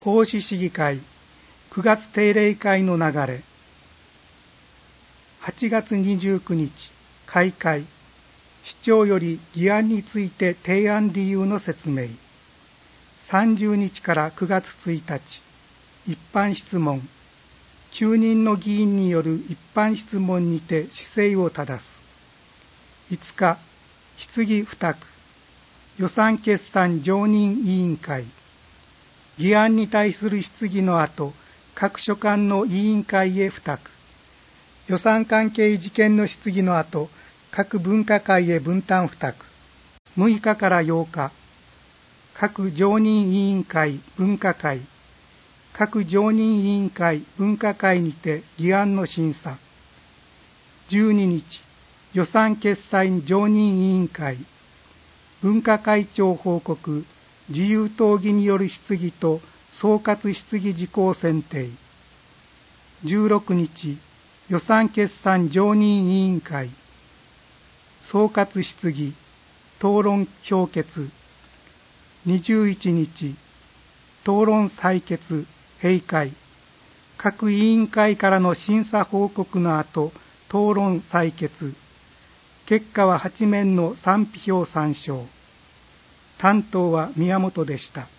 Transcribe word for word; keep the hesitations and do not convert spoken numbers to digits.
奉仕市議会くがつ定例会の流れ。はちがつにじゅうくにち開会。市長より議案について提案理由の説明。さんじゅうにちからくがつついたち一般質問。きゅうにんの議員による一般質問にて姿勢を正す。いつか質疑付託。予算決算常任委員会。議案に対する質疑の後、各所管の委員会へ付託。予算関係事件の質疑の後、各分科会へ分担付託。むいかからようか、各常任委員会分科会、各常任委員会分科会にて議案の審査。じゅうににち、予算決算常任委員会、分科会長報告、自由討議による質疑と総括質疑事項選定。じゅうろくにち、予算決算常任委員会、総括質疑、討論評決。にじゅういちにち、討論採決、閉会。各委員会からの審査報告の後、討論採決。結果ははちめんの賛否票参照。担当は宮本でした。